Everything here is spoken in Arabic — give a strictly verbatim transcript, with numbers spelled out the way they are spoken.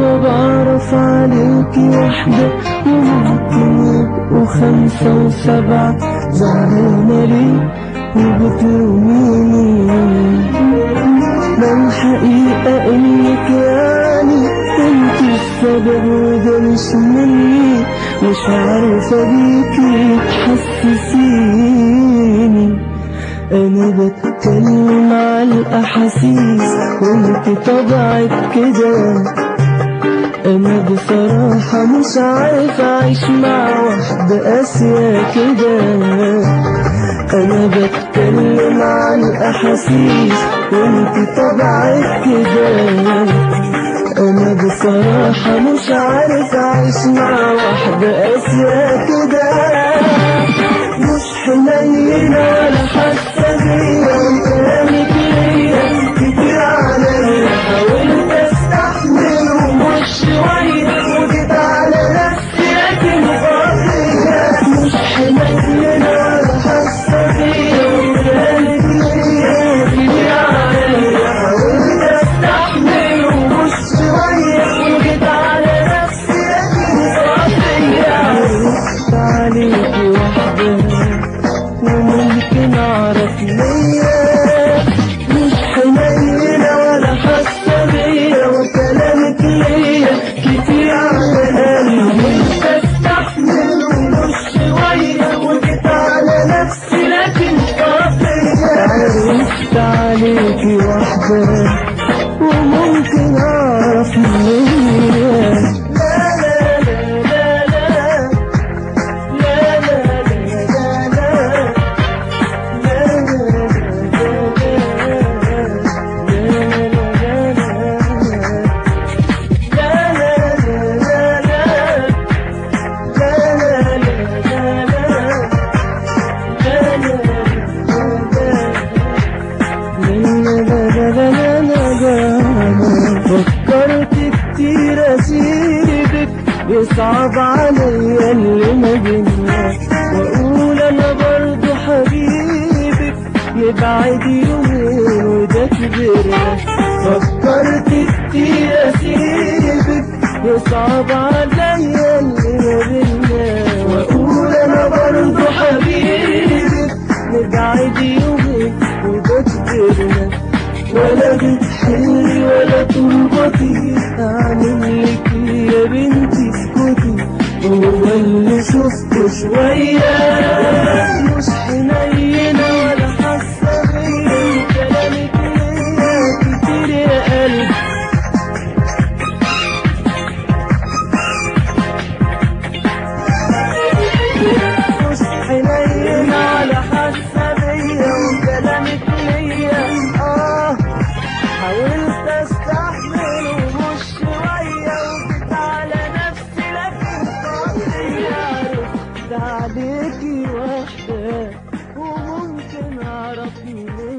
بعرف عليكي واحدة وممكن يبقوا خمسة وسبعة، زعلانة ليه وبتلوميني؟ ما الحقيقة انك يعني انت السبب وده مش مني، مش عارفة بيكي تحسسيني. انا بتكلم على الاحاسيس وانت طبعك كده. انا بصراحة مش عارف اعيش مع واحدة قاسية كده. انا بتكلم عن الاحاسيس وانت طبعك كده. انا بصراحة مش عارف اعيش مع واحدة قاسية كده. مش حنينة ولا حاسة بيا وكلامك ليا كتير عليا، حاولت استحمل ومش شوية وجيت على نفسي لكن فاضية. مش حنينة ولا حاسة بيا وكلامك ليا كتير عليا، حاولت استحمل ومش شوية وجيت على نفسي لكن فاضية. عرفت عليكي واحدة وممكن اعرف ليا، مش حنينة ولا حاسة بيا وكلامك ليا كتير على قلبي. حاولت استحمل ومش شوية وجيت على نفسي لكن فاضية. عرفت عليكي واحدة وممكن اعرف ليا. فكرت كتير اسيبك، يصعب عليا اللي ما بينا، واقول انا برضو حبيبك يبعد يومين وده كبرنا. فكرت كتير اسيبك، يصعب عليا اللي ما بينا، واقول انا برضو حبيبك نبعد يومين وده كبرنا. ولا بتحلي ولا تربطي، اعمل لك يا بنتي اسكتي، هو اللي شفته شوية. مش حنينة ولا حاسة بيا وكلامك ليا كتير يا قلبي. مش حنينة ولا حاسة بيا وكلامك ليا. اه حاولت استحمل ومش شوية وجيت على نفسي لكن فاضية. عرفت عليكي واحدة وممكن اعرف منين.